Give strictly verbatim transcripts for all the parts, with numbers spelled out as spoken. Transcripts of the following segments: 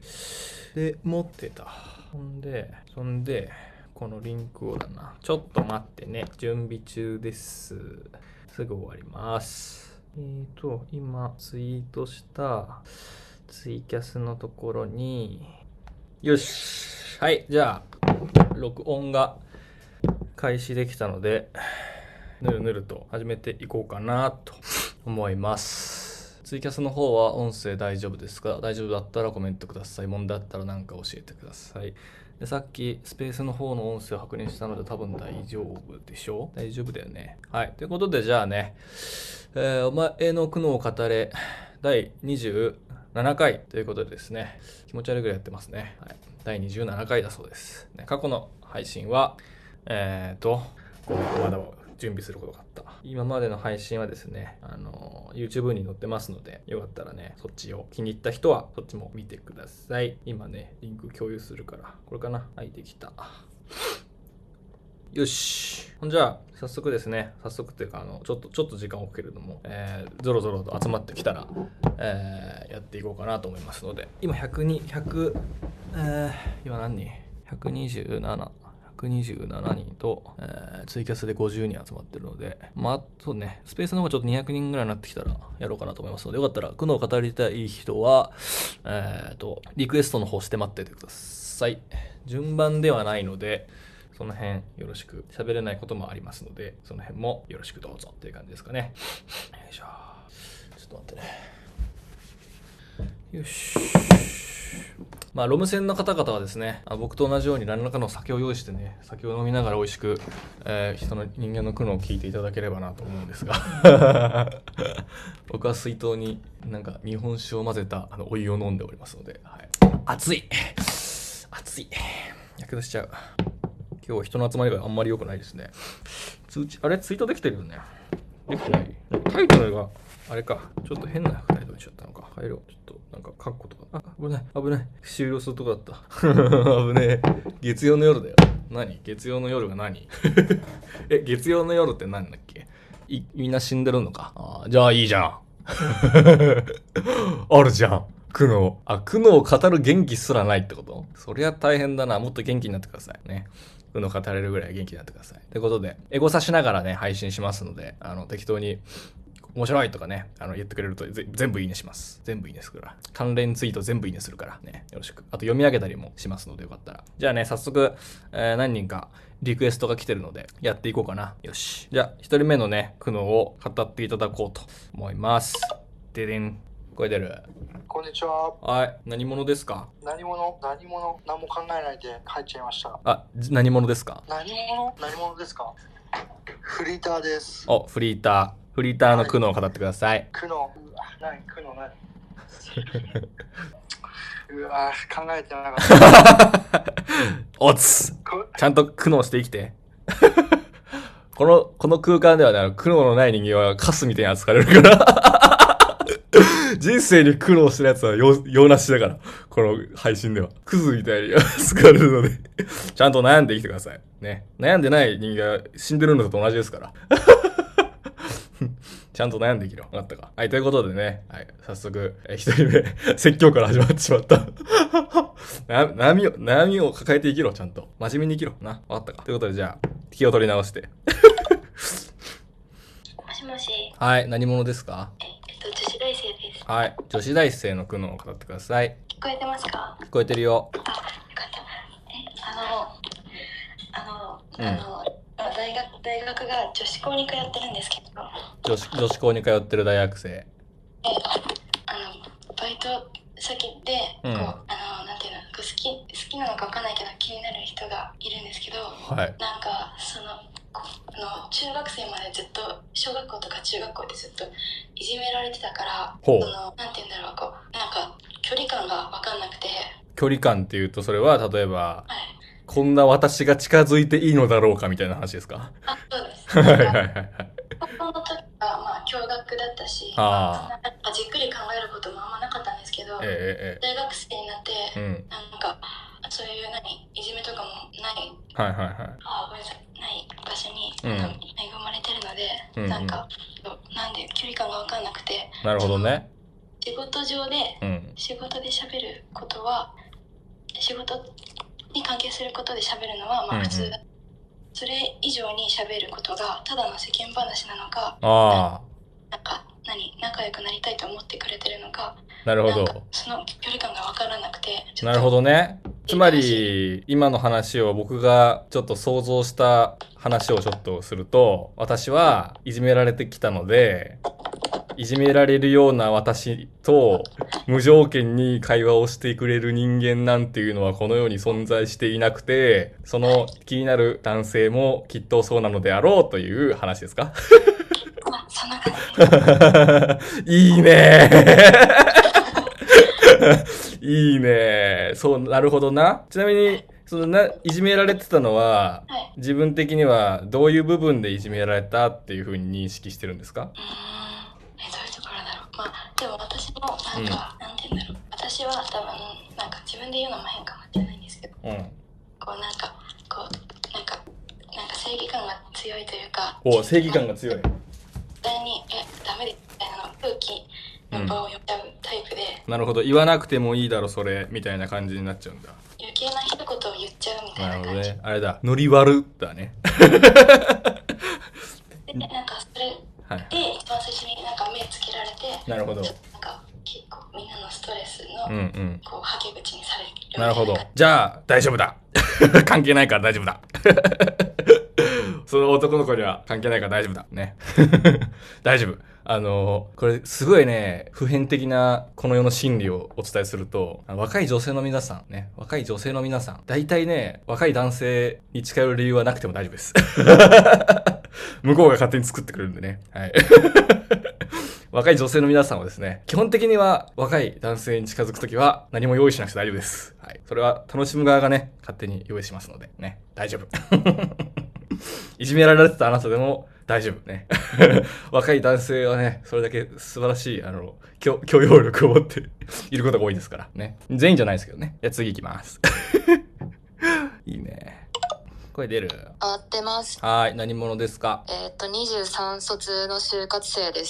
で持ってた。そんでそんでこのリンクをだな。ちょっと待ってね、準備中です。すぐ終わります。えーと今ツイートしたツイキャスのところに、よし、はい、じゃあ録音が開始できたので、ぬるぬると始めていこうかなと思います。ツイキャスの方は音声大丈夫ですか？大丈夫だったらコメントください。問題あったら何か教えてください。でさっきスペースの方の音声を確認したので多分大丈夫でしょう？大丈夫だよね。はい。ということでじゃあね、えー、お前の苦悩を語れだいにじゅうななかいということでですね、気持ち悪いぐらいやってますね。はい、だいにじゅうななかいだそうです。ね、過去の配信は、えーと、こうまだ準備することがあった。今までの配信はですね、あの YouTube に載ってますので、よかったらね、そっちを気に入った人はそっちも見てください。今ね、リンク共有するから、これかな？はい、できた。よし。じゃあ、早速ですね、早速っていうか、あの、ちょっと、ちょっと時間を置くけれども、えー、ぞろぞろと集まってきたら、えー、やっていこうかなと思いますので、今ひゃくに、ひゃく、えー、今何人 ?ひゃくにじゅうなな。ひゃくにじゅうななにんと、えー、ツイキャスでごじゅうにん集まってるので、まあ、あとね、スペースの方がちょっとにひゃくにんぐらいになってきたらやろうかなと思いますので、よかったら、苦悩を語りたい人は、えーと、リクエストの方して待っててください。順番ではないので、その辺よろしく。喋れないこともありますので、その辺もよろしくどうぞっていう感じですかね。よいしょ。ちょっと待ってね。よし。まあ、ロム線の方々はですね、僕と同じように何らかの酒を用意してね、酒を飲みながら美味しく、えー、人の人間の苦悩を聞いていただければなと思うんですが僕は水筒になんか日本酒を混ぜたあのお湯を飲んでおりますので、はい、熱い熱い、やけどしちゃう。今日人の集まりがあんまり良くないですね。通知、あれツイートできてるよね。できてない。タイトルが、あれか。ちょっと変なタイトルにしちゃったのか。入ろう。ちょっと、なんか、カッコとか。あ、危ない。危ない。終了するとこだった。危ねえ。月曜の夜だよ。何？月曜の夜が何？え、月曜の夜って何だっけ？い、みんな死んでるのか。あ、じゃあいいじゃん。あるじゃん。苦悩。あ、苦悩を語る元気すらないってこと？そりゃ大変だな。もっと元気になってくださいね。苦悩語れるぐらい元気になってください。ということで、エゴサしながらね、配信しますので、あの、適当に、面白いとかね、あの、言ってくれると全部いいねします。全部いいねするから。関連ツイート全部いいねするからね、よろしく。あと読み上げたりもしますので、よかったら。じゃあね、早速、えー、何人かリクエストが来てるので、やっていこうかな。よし。じゃあ、一人目のね、苦悩を語っていただこうと思います。ででん。声出る。 こんにちは。 はい。何者ですか？ 何者何者何も考えないで入っちゃいました。 あ、何者ですか？ 何者何者ですか？フリーターです。 お、フリーター。フリーターの苦悩を語ってください。はい、 苦悩。うわ、何苦悩何うわ、考えてなかった。 おつちゃんと苦悩して生きて。この、この空間ではね、苦悩のない人間はカスみたいに扱われるから。人生に苦労してるやつは用なしだから、この配信では。クズみたいに扱われるので、ちゃんと悩んで生きてください。ね。悩んでない人間が死んでるのと同じですから。ちゃんと悩んで生きろ。分かったか。はい、ということでね、はい、早速、え一人目、説教から始まってしまった。悩みを、悩みを抱えて生きろ、ちゃんと。真面目に生きろ。な。分かったか。ということで、じゃあ、気を取り直して。 もしもし。 はい、何者ですか？ 女子大生です。 はい。女子大生の苦悩を語ってください。 聞こえてますか？ 聞こえてるよ。 あ、よかった。え、あの、あの、うん、あの、大学、大学が女子校に通ってるんですけど。 女子、女子校に通ってる大学生。え、 あの、バイト先で、こう、うん、あの、なんていうの、こう好き、好きなのかわかんないけど気になる人がいるんですけど、 はい。 なんか、その、あの中学生までずっと小学校とか中学校でずっといじめられてたから、 ほう、 そのなんて言うんだろう、こうなんか距離感が分かんなくて。 距離感っていうとそれは例えば、はい、こんな私が近づいていいのだろうかみたいな話ですか？ あ、そうです。はいはいはいはい。高校の時はまあ共学だったし、ああ、まあ、じっくり考えることもあんまなかったんですけど、えーえー、大学生になって、うん、なんかそういう何いじめとかもない、 はいはいはい、 あ、ごめんなさい、ない場所に、うん、恵まれてるので、うんうん、なんかなんで距離感が分かんなくて。 なるほどね。 仕事上で、うん、仕事で喋ることは仕事に関係することで喋るのはまあ普通、うんうん、それ以上に喋ることがただの世間話なのか、あなんか何仲良くなりたいと思ってくれてるのか、 なるほど、 その距離感が分からなくて、 なるほどね。つまり今の話を僕がちょっと想像した話をちょっとすると、私はいじめられてきたので、いじめられるような私と無条件に会話をしてくれる人間なんていうのはこの世に存在していなくて、その気になる男性もきっとそうなのであろうという話ですか？ まあ、そんな感じ。いいねいいね。そう、なるほどな。ちなみに、そのな、いじめられてたのは、はい、自分的にはどういう部分でいじめられたっていうふうに認識してるんですか？うーん、 え、どういうところだろう。まあ、でも私も、なんか、うん、なんて言うんだろう。私は多分、なんか自分で言うのも変かもしれないんですけど、うん、こう、なんか、こう、なんか、なんか正義感が強いというか、 お、正義感が強い。 絶対に、え、ダメで、みたいなの、空気、場を読んじゃうタイプで、 うん、なるほど。言わなくてもいいだろそれみたいな感じになっちゃうんだ。 余計な一言を言っちゃうみたいな感じ。なるほどね。 あれだ、ノリ悪だね。 でなんかそれで、はい、一番最初になんか目つけられて、 なるほど。 なんか結構みんなのストレスの、うんうん、こうはけ口にされる。 なるほど。じゃあ大丈夫だ。関係ないから大丈夫だ。その男の子には関係ないから大丈夫だね。大丈夫。あのこれすごいね、普遍的なこの世の真理をお伝えすると、若い女性の皆さんね、若い女性の皆さん、大体ね、若い男性に近寄る理由はなくても大丈夫です。向こうが勝手に作ってくれるんでね。はい。若い女性の皆さんはですね、基本的には若い男性に近づくときは何も用意しなくて大丈夫です。はい。それは楽しむ側がね、勝手に用意しますのでね、大丈夫。いじめられてたあなたでも大丈夫ね。若い男性はね、それだけ素晴らしい、あの、許、許容力を持っていることが多いですからね。全員じゃないですけどね。じゃあ次行きます。いいね。声出る？ 合ってます。 はい。何者ですか？ えっと、にじゅうさん卒の就活生です。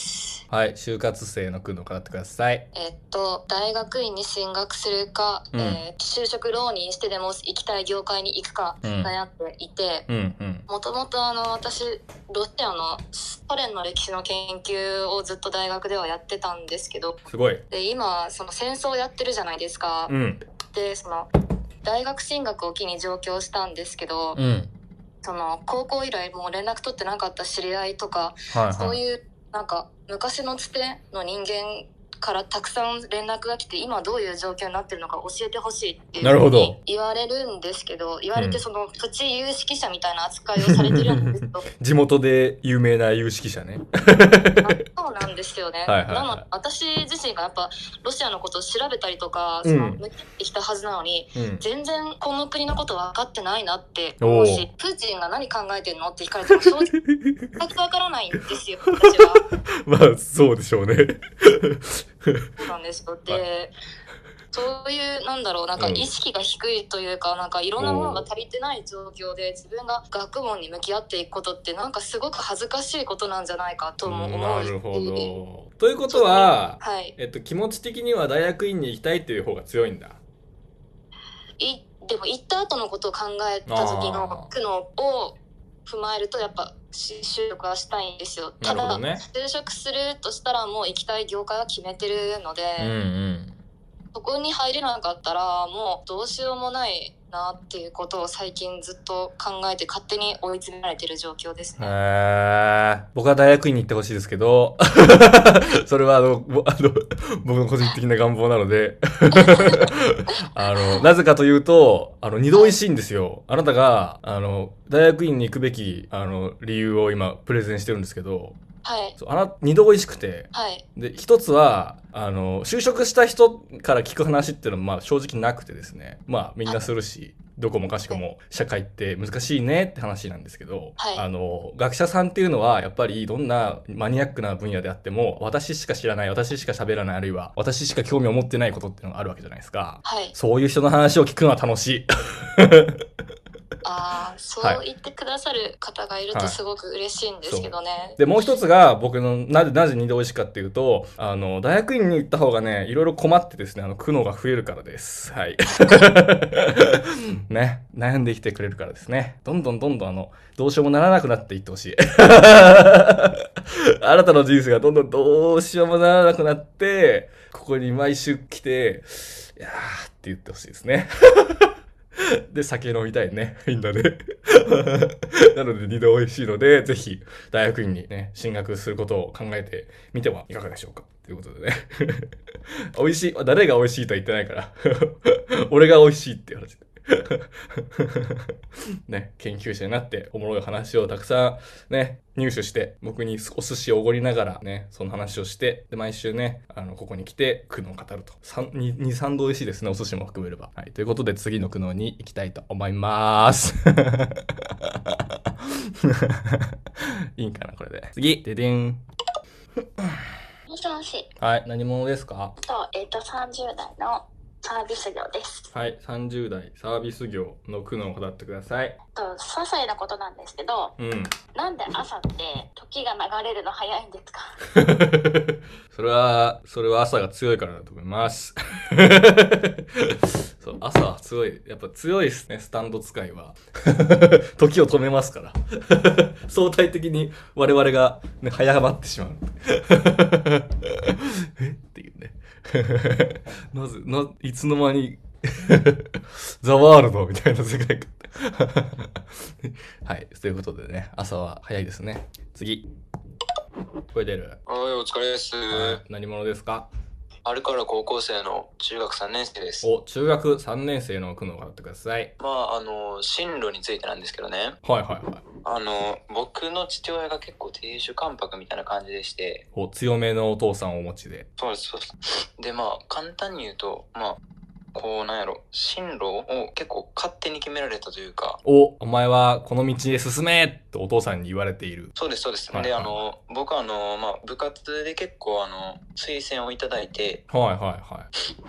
はい。就活生の訓を語ってください。 えっと、大学院に進学するか、うん、えー、就職浪人してでも行きたい業界に行くか悩んでいて、もともとあの、私、ロシアのソ連の歴史の研究をずっと大学ではやってたんですけど、 すごい。 で、今、その戦争やってるじゃないですか。うん、で、その、大学進学を機に上京したんですけど、うん、その高校以来もう連絡取ってなかった知り合いとか、はいはい、そういうなんか昔のつての人間からたくさん連絡が来て、今どういう状況になってるのか教えてほしいっていうふうに言われるんですけど、言われてそのプチ有識者みたいな扱いをされてるんですけど地元で有名な有識者ね。 そうなんですよね。はいはいはい、なので私自身がやっぱロシアのことを調べたりとか、その向き合ってきたはずなのに、うん、全然この国のこと分かってないなって思うし、プーチンが何考えてるのって聞かれても正直全く分からないんですよ、私は。 まあそうでしょうね。 そうなんですよ。で、そういうなんだろう、なんか意識が低いというか、うん、なんかいろんなものが足りてない状況で自分が学問に向き合っていくことってなんかすごく恥ずかしいことなんじゃないかとも思う。 なるほど。ということは、はい、えっと気持ち的には大学院に行きたいっていう方が強いんだ。 いでも行った後のことを考えた時の苦悩を踏まえるとやっぱ就職はしたいんですよ。ただ、ね、就職するとしたらもう行きたい業界は決めてるので、うんうん、そこに入れなかったらもうどうしようもないなっていうことを最近ずっと考えて勝手に追い詰められてる状況ですね。へー、僕は大学院に行ってほしいですけどそれはあのあの僕の個人的な願望なのであのなぜかというとあの二度おいしいんですよ。あなたがあの大学院に行くべきあの理由を今プレゼンしてるんですけど、 はい、 そうあな二度おいしくて、 はい、 で一つはあの就職した人から聞く話っていうのもまあ正直なくてですね、まあみんなするしどこもかしこも社会って難しいねって話なんですけど、はい、あの学者さんっていうのはやっぱりどんなマニアックな分野であっても私しか知らない、私しか喋らない、あるいは私しか興味を持ってないことっていうのがあるわけじゃないですか、 はい、 そういう人の話を聞くのは楽しいああ、そう言ってくださる方がいるとすごく嬉しいんですけどね。はい、 で、もう一つが僕のなぜ、なぜ二度美味しいかっていうと、あの、大学院に行った方がね、いろいろ困ってですね、あの、苦悩が増えるからです。はい。ね、悩んできてくれるからですね。どんどんどんどんあの、どうしようもならなくなっていってほしい。あなたの人生がどんどんどうしようもならなくなって、ここに毎週来て、いやーって言ってほしいですね。で、酒飲みたいね。みんなで。なので、二度美味しいので、ぜひ、大学院にね、進学することを考えてみてはいかがでしょうか。ということでね。美味しい。誰が美味しいとは言ってないから。俺が美味しいっていう話。ね、研究者になっておもろい話をたくさんね、入手して、僕にお寿司をおごりながらね、その話をして、で、毎週ね、あの、ここに来て、苦悩を語ると。に、さんど美味しいですね、お寿司も含めれば。はい。ということで、次の苦悩に行きたいと思います。いいんかな、これで。次、ででん。 もしもし。 はい、何者ですか？ と、えっと、さんじゅう代のサービス業です。 はい、さんじゅう代サービス業の苦悩を語ってください。 と、些細なことなんですけど、 うん。なんで朝って時が流れるの早いんですか？ それは、それは朝が強いからだと思います。そう、朝は強い。やっぱ強いですね、スタンド使いは。時を止めますから。相対的に我々が、ね、早まってしまう。えっていうね。なぜ、な、いつの間に、ザワールドみたいな世界観。はい。ということでね、朝は早いですね。次。聞こえてる？ はい、お疲れです。 何者ですか？ あれから高校生の中学さんねん生です。 お、中学さんねん生の苦悩を語ってください。 まあ、あの、進路についてなんですけどね。 はいはいはい。 あの、僕の父親が結構亭主関白みたいな感じでして。 お、強めのお父さんをお持ちで。 そうです、そうです。で、まあ、簡単に言うと、まあ、こうなんやろ、進路を結構勝手に決められたというか、 お、お前はこの道へ進めってお父さんに言われている。 そうですそうです、はいはい、であの僕はあの、まあ、部活で結構あの推薦をいただいて、 はいはいはい。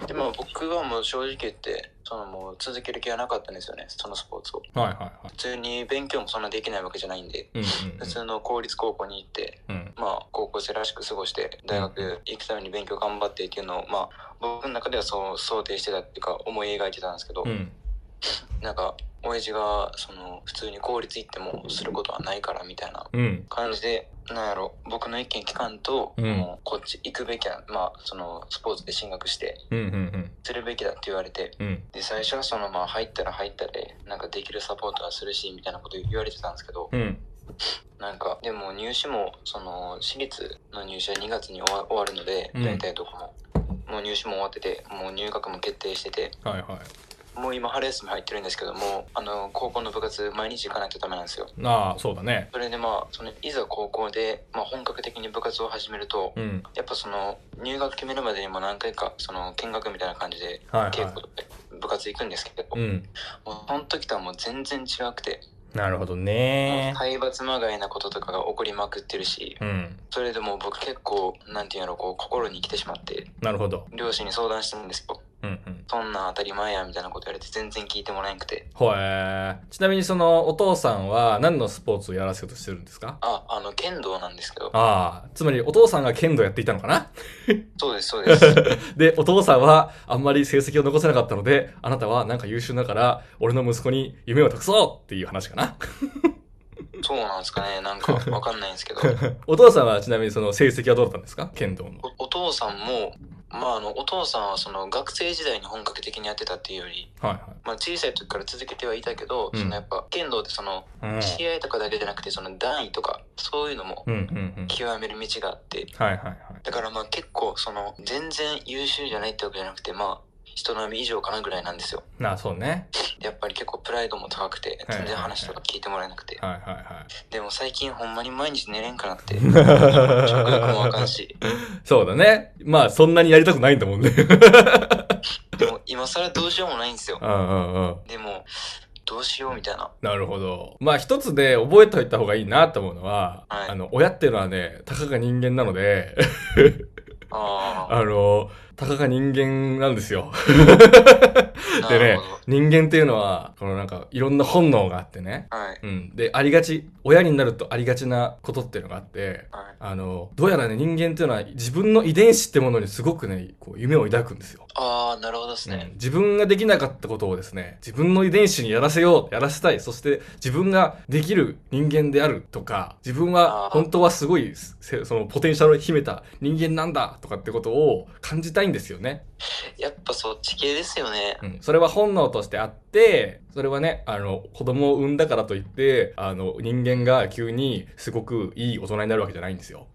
でまあ僕はもう正直言ってそのもう続ける気はなかったんですよね、そのスポーツを。 はいはいはい。 普通に勉強もそんなできないわけじゃないんで、うんうんうん、普通の公立高校に行って、うん、まあ高校生らしく過ごして大学行くために勉強頑張ってっていうのを、まあ僕の中ではそう想定してたっていうか思い描いてたんですけど、うん、なんか親父がその普通に公立行ってもすることはないからみたいな感じで、うん、なんやろ、僕の意見聞かんと、うん、もうこっち行くべきだ、まあそのスポーツで進学してするべきだって言われて、うん、で最初はそのまあ入ったら入ったでなんかできるサポートはするしみたいなこと言われてたんですけど、うん、なんかでも入試もその私立の入試はにがつに終 わ, 終わるので、大体どこももう入試も終わってて、もう入学も決定してて、はいはい、もう今春休み入ってるんですけども、あの高校の部活毎日行かないとダメなんですよ。 ああ、そうだね。 それでまあそのいざ高校で、まあ、本格的に部活を始めると、うん、やっぱその入学決めるまでにも何回かその見学みたいな感じで稽古で部活行くんですけど、はいはい、もうその時とはもう全然違くて。 なるほどね。 体罰まがいなこととかが起こりまくってるし、うん、それでもう僕結構なんていうのこう心に来てしまって、 なるほど、 両親に相談したんですよ。うんうん、そんな当たり前やみたいなこと言われて全然聞いてもらえなくて。 ほえー。ちなみにそのお父さんは何のスポーツをやらせようとしてるんですか？ あ、あの剣道なんですけど。 ああ、つまりお父さんが剣道やっていたのかな？ そうですそうです。 で、お父さんはあんまり成績を残せなかったので、あなたはなんか優秀だから俺の息子に夢を託そうっていう話かな。 そうなんですかね、なんかわかんないんですけど。 お父さんはちなみにその成績はどうだったんですか？剣道の。 お、お父さんも、まああのお父さんはその学生時代に本格的にやってたっていうより、はいはい、まあ小さい時から続けてはいたけど、うん、そのやっぱ剣道ってその試合とかだけじゃなくてその段位とかそういうのも極める道があって、はいはいはい、だからまあ結構その全然優秀じゃないってわけじゃなくて、まあ人並み以上かなぐらいなんですよ。 ああ、そうね。 やっぱり結構プライドも高くて全然話とか聞いてもらえなくて、はいはいはい、でも最近ほんまに毎日寝れんかなって食欲もわかんし。 そうだね。まあそんなにやりたくないんだもんね。 でも今更どうしようもないんですよ。うんうんうん、でもどうしようみたいな。 なるほど。まあ一つで覚えておいた方がいいなと思うのは、はい、あの親っていうのはね、たかが人間なのであ, あのたかが人間なんですよ。でね、人間っていうのは、このなんか、いろんな本能があってね。 はい。 うん。で、ありがち、親になるとありがちなことっていうのがあって、はい、あの、どうやらね、人間っていうのは自分の遺伝子ってものにすごくね、こう、夢を抱くんですよ。 ああ、なるほどですね、 うん。自分ができなかったことをですね、自分の遺伝子にやらせよう、やらせたい。そして自分ができる人間であるとか、自分は本当はすごい、そのポテンシャルを秘めた人間なんだとかってことを感じたいんですよね。 やっぱそっち系ですよね。 うん。それは本能としてあって、それはね、あの、子供を産んだからといって、あの、人間が急にすごくいい大人になるわけじゃないんですよ。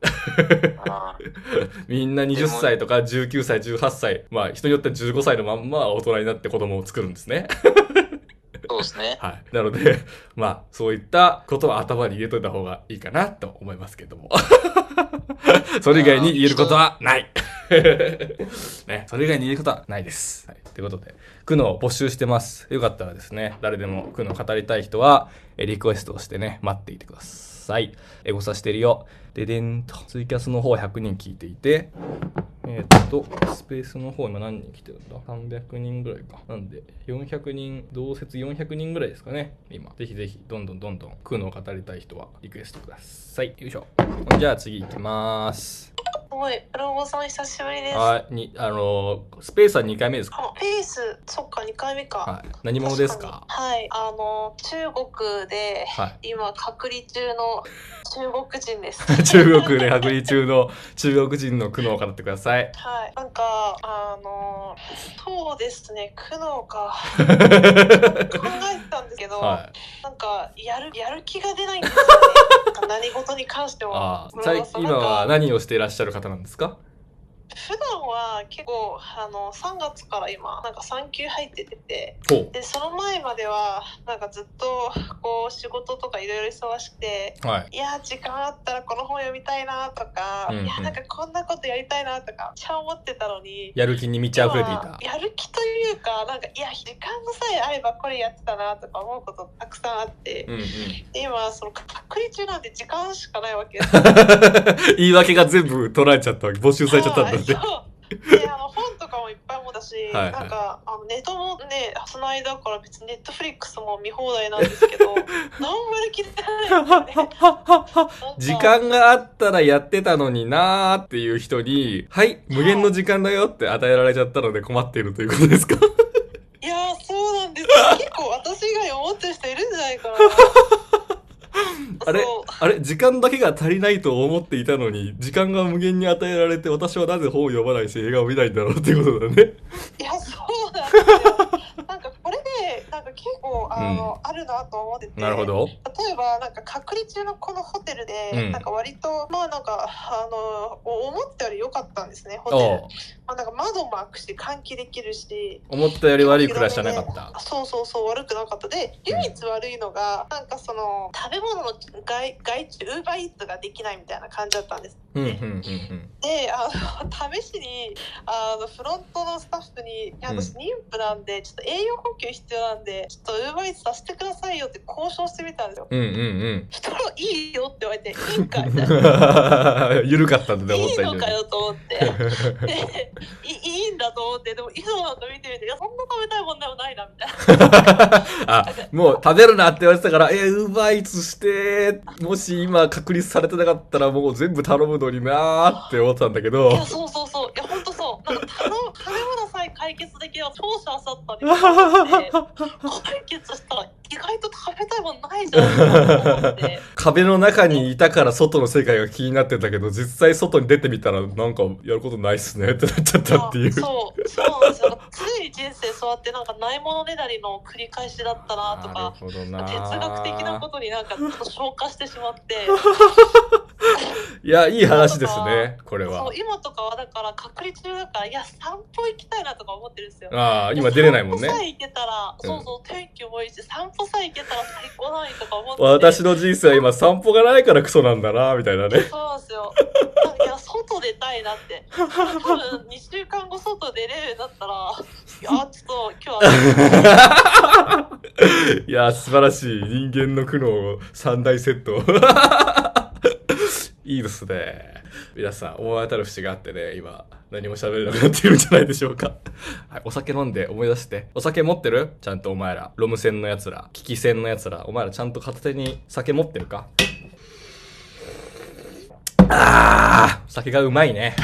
みんなはたちとかじゅうきゅうさい、じゅうはっさい、まあ人によってはじゅうごさいのまんま大人になって子供を作るんですね。 そうですね。 はい。なので、まあそういったことは頭に入れといた方がいいかなと思いますけども。それ以外に言えることはない。ね、それ以外に言えることはないです。はい。ということで、苦悩を募集してます。よかったらですね、誰でも苦悩を語りたい人は、リクエストをしてね、待っていてください。エゴサしてるよ。ででんと、ツイキャスの方ひゃくにん聞いていて、えー、っと、スペースの方今何人来てるんだ ?さんびゃくにんぐらいか。なんで、よんひゃくにん、同説よんひゃくにんぐらいですかね。今。ぜひぜひ、どんどんどんどん、苦悩を語りたい人はリクエストください。よいしょ。じゃあ次行きます。 すごい、ロゴさん久しぶりです。 はい、に、あのー、スペースはにかいめですか？ あ、ペース、そっか、にかいめか。 はい。何者ですか？ はい、あの、中国で、はい、今、隔離中の中国人です。 中国で隔離中の中国人の苦悩を語ってください。 はい。なんか、あの、そうですね、苦悩か。考えてたんですけど、はい、なんか、やる、やる気が出ないんですよね。何事に関しても。 ああ、今は何をしていらっしゃる方なんですか？ 普段は結構あのさんがつから今なんか産休入ってて、でその前まではなんかずっとこう仕事とかいろいろ忙しくて、はい、いや時間あったらこの本読みたいなとか、うんうん、いやなんかこんなことやりたいなとかめっちゃ思ってたのに、 やる気に満ち溢れていた。 やる気というかなんかいや時間さえあればこれやってたなとか思うことたくさんあって、うんうん、で今その隔離中なんて時間しかないわけです。 言い訳が全部取られちゃったわけ、没収されちゃったんだね。 であの本とかもいっぱいもだし、はいはい、なんかあのネットもねその間から別にネットフリックスも見放題なんですけど何もやる気出ないんですよね。 時間があったらやってたのになーっていう人にはい無限の時間だよって与えられちゃったので困っているということですか？ いやーそうなんです。結構私以外に思ってる人いるんじゃないかな。 あれあれ時間だけが足りないと思っていたのに時間が無限に与えられて私はなぜ本を読まないし映画を見ないんだろうっていうことだね。 いやそうなんですよ。なんかこれでなんか結構あの、うん、あるなと思ってて、 なるほど。 例えばなんか隔離中のこのホテルで、うん、なんか割とまあなんかあの思ったより良かったんですねホテル。まあ、なんか窓も開くし換気できるし思ったより悪い暮らしじゃなかった。 そうそうそう悪くなかった。で唯一悪いのが、うん、なんかその食べ物の外外注ウーバーイーツができないみたいな感じだったんです、 うんうんうんうん、 であの試しにあのフロントのスタッフに「私妊婦なんでちょっと栄養補給必要なんでちょっとウーバーイーツさせてくださいよ」って交渉してみたんですよ。 うんうんうん。 そしたら「いいよ」って言われて「いいんか」みたいな。 緩かったんだね思った以上に。いいのかよと思ってでい, いいんだと思って、でもいざなんか見てみていやそんな食べたいもんでもないなみたいな。 あもう食べるなって言われてたからえウーバーイーツしてもし今確立されてなかったらもう全部頼むのになーって思ってたんだけど。 いやそうそうそういや本当そうなんか頼む食べ物さえ解決できれば超幸せだったんで解決したら意外と食べたいもんないじゃんと思って壁の中にいたから外の世界が気になってたけど実際外に出てみたらなんかやることないっすねってなっちゃったっていう。 そうそうなんですよ。常に人生そうやってなんかないものねだりの繰り返しだったなとか哲学的なことになんかちょっと消化してしまっていやいい話ですねこれは。 そう今とかはだから隔離中だからいや散歩行きたいなとか思ってるんですよ。 ああ今出れないもんね。 散歩さえ行けたら、うん、そうそう天気もいいし散歩さえ行けたら最高だなとか思って。 私の人生は今散歩がないからクソなんだなみたいなね。 そうなんですよ。いや外出たいなって多分にしゅうかんご外出れるようになったらいやちょっと今日はいや素晴らしい人間の苦悩さん大セット。いいいですね。皆さん思い当たる節があってね、今何も喋れなくなっているんじゃないでしょうか。はい、お酒飲んで思い出して。お酒持ってる？ちゃんとお前らロム線のやつら、キキ線のやつら、お前らちゃんと片手に酒持ってるか？あー、酒がうまいね。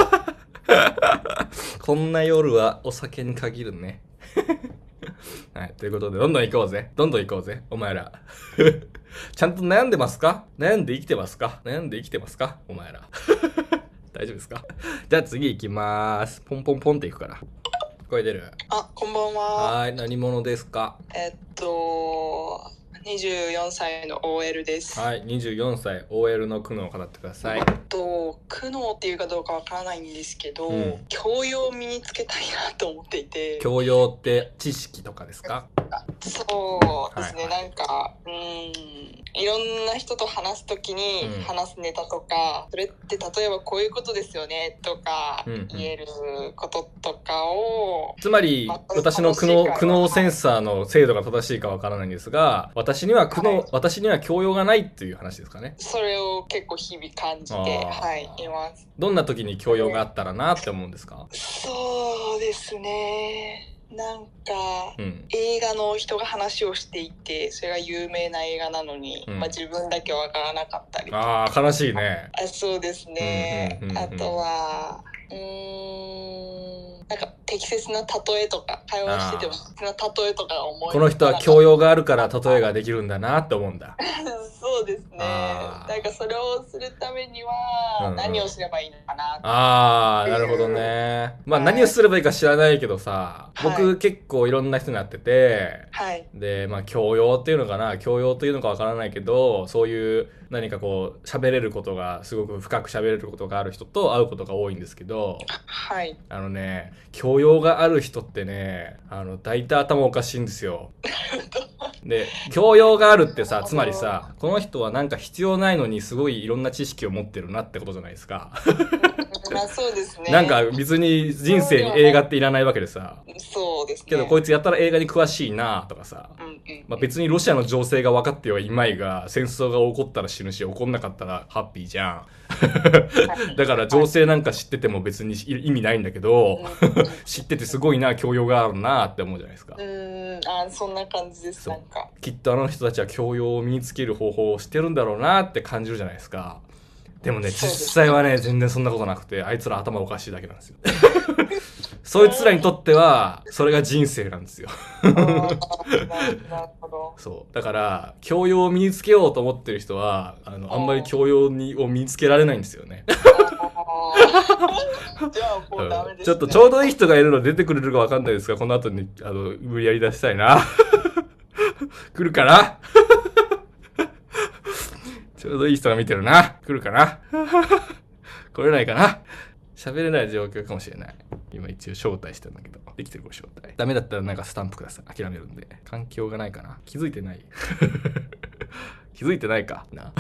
こんな夜はお酒に限るね。はい、ということでどんどん行こうぜ。どんどん行こうぜ、お前ら。ちゃんと悩んでますか？悩んで生きてますか？悩んで生きてますか？お前ら。大丈夫ですか？じゃあ次行きまーす。ポンポンポンっていくから。声出る？ あ、こんばんは。 はーい、何者ですか？ えっと、にじゅうよんさいの オーエル です。 はい、にじゅうよんさい オーエル の苦悩を語ってください。 えっと、苦悩っていうかどうかわからないんですけど、うん、教養を身につけたいなと思っていて。 教養って知識とかですか？ そうですね、はいはい、なんか、うん、いろんな人と話すときに話すネタとか、うん、それって例えばこういうことですよねとか言えることとかを、 うんうん、つまり私の苦悩、苦悩センサーの精度が正しいかわからないんですが、私には苦悩、はい、私には教養がないっていう話ですかね。 それを結構日々感じて、はい、います。 どんな時に教養があったらなって思うんですか？ そうですね、なんか、うん、映画の人が話をしていて、それが有名な映画なのに、うん、まあ、自分だけわからなかったり。 ああ、悲しいね。 あ、そうですね、うんうんうんうん、あとはうーん、なんか適切な例えとか、会話してても適切な例えとか思い、 この人は教養があるから例えができるんだなって思うんだ。 そうですね。なんかそれをするためには何をすればいいのかな、うん、 ああ、なるほどね。まあ、はい、何をすればいいか知らないけどさ、僕、はい、結構いろんな人に会ってて、はい、で、まあ教養っていうのかな、教養っていうのかわからないけど、そういう何かこう喋れることがすごく深く喋れることがある人と会うことが多いんですけど、 はい、 あのね、教養がある人ってね、あの大体頭おかしいんですよ。で、教養があるってさ、つまりさ、この人はなんか必要ないのにすごいいろんな知識を持ってるなってことじゃないですか。 まあそうですね。 なんか別に人生に映画っていらないわけでさ。 そうですね。 けどこいつやったら映画に詳しいなとかさ、うんうんうん、まあ、別にロシアの情勢が分かってはいまいが、戦争が起こったら死ぬし、起こんなかったらハッピーじゃん。だから情勢なんか知ってても別に意味ないんだけど、知っててすごいな、教養があるなって思うじゃないですか。 うーん、あ、そんな感じです。なんかきっとあの人たちは教養を身につける方法をしてるんだろうなって感じるじゃないですか。でもね、実際はね、全然そんなことなくて、あいつら頭おかしいだけなんですよ。そいつらにとっては、それが人生なんですよ。 なるほど。 そう。だから、教養を身につけようと思ってる人は、あの、あんまり教養にを身につけられないんですよね。 じゃあもうダメですね。 ちょっとちょうどいい人がいるの出てくれるかわかんないですが、この後に、あの、無理やり出したいな。来るかな？ちょうどいい人が見てるな。来るかな？来れないかな？喋れない状況かもしれない。今一応招待してるんだけど。できてる？ご招待。ダメだったらなんかスタンプください。諦めるんで。環境がないかな。気づいてない。気づいてないかな。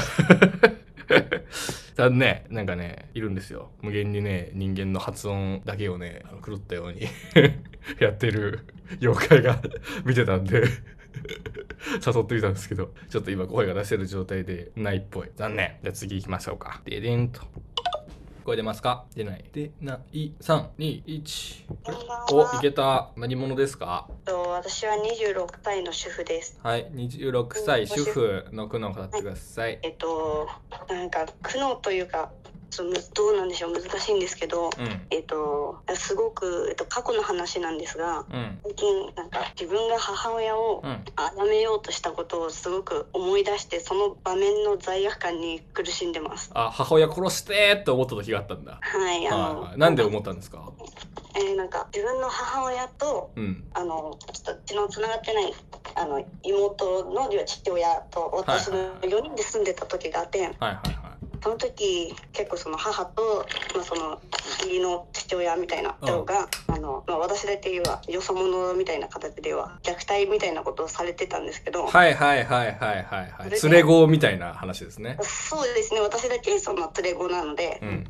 ただね、なんかね、いるんですよ。無限にね、人間の発音だけをね、あの狂ったようにやってる妖怪が見てたんで誘ってみたんですけど、ちょっと今声が出せる状態でないっぽい。残念。じゃあ次行きましょうか。ででんと。声出ますか？出ない。出ない。さん、に、いち。お、いけた。何者ですか？ 私はにじゅうろくさいの主婦です。 はい、にじゅうろくさい主婦の苦悩を語ってください。はい、 えっと、なんか苦悩というか、どうなんでしょう、難しいんですけど、うん、えっとすごく、えっと、過去の話なんですが、うん、最近なんか自分が母親を殺めようとしたことをすごく思い出して、その場面の罪悪感に苦しんでます。 あ、母親殺してって思った時があったんだ。 はい、あの、 はい、なんで思ったんですか？ えー、なんか自分の母親と、うん、あのちょっと血のつながってないあの妹の父親と私のよにんで住んでた時があって、はいはいはい、その時結構その母と、まあ、その義理の父親みたいな人が、あの、まあ、私だけ言えばよそ者みたいな形では虐待みたいなことをされてたんですけど、 はいはいはいはいはいはい、連れ子みたいな話ですね。 そうですね、私だけその連れ子なので、うん、